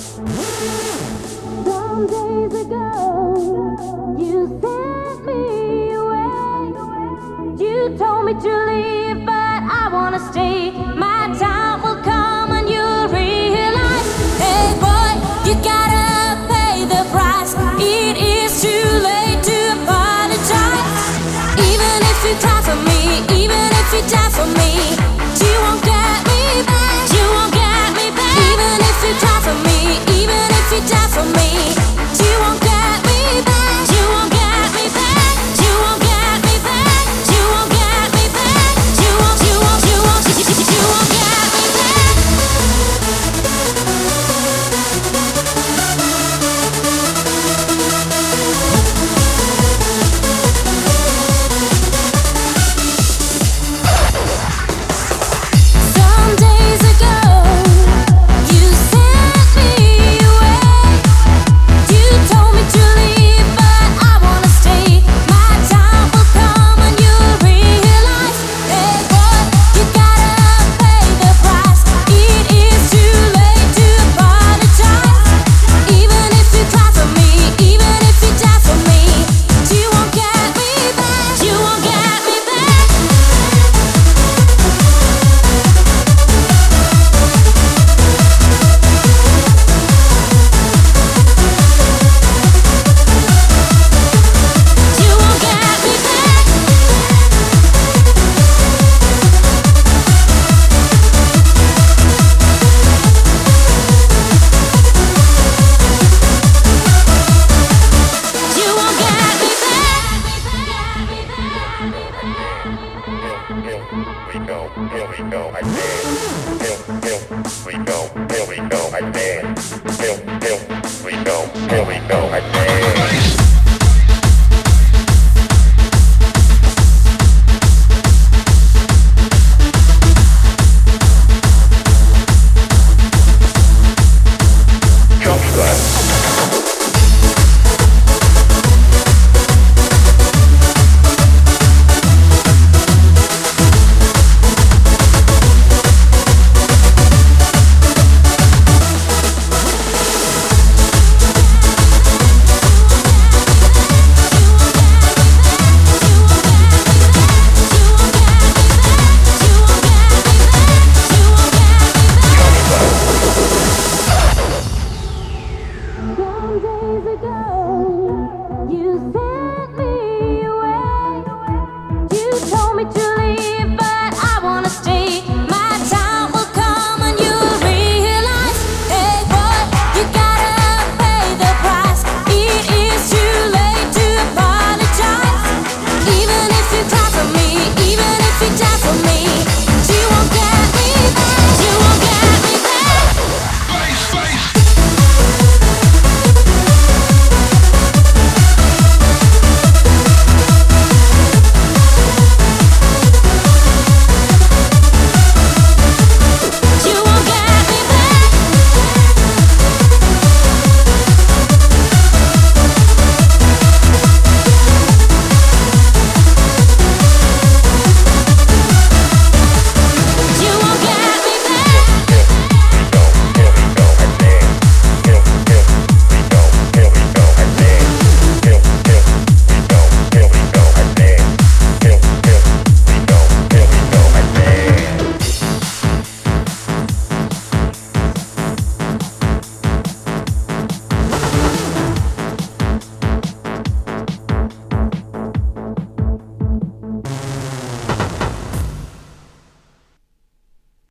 Some days ago, you sent me away. You told me to leave, but I wanna stay. My time will come and you'll realize, hey boy, you gotta pay the price. It is too late to apologize. Even if you cry for me, even if you die for me, you won't get me back. You won't get me back. Even if you cry for me, even if you die for me, you won't get me back. You won't get me back. You won't get me back. You won't get me back. You won't get me back. Some days ago, you sent me away. You told me to leave, but I wanna stay. My time will come and you'll realize, hey boy, you gotta pay the price. It is too late to apologize. Even if you cry for me, even if you die for me, you won't get me back. You won't get me back. You won't get me back. You won't get me Here we go, I dance. Here we go, I dance. Here we go, I dance. Jumpstart. Some days ago,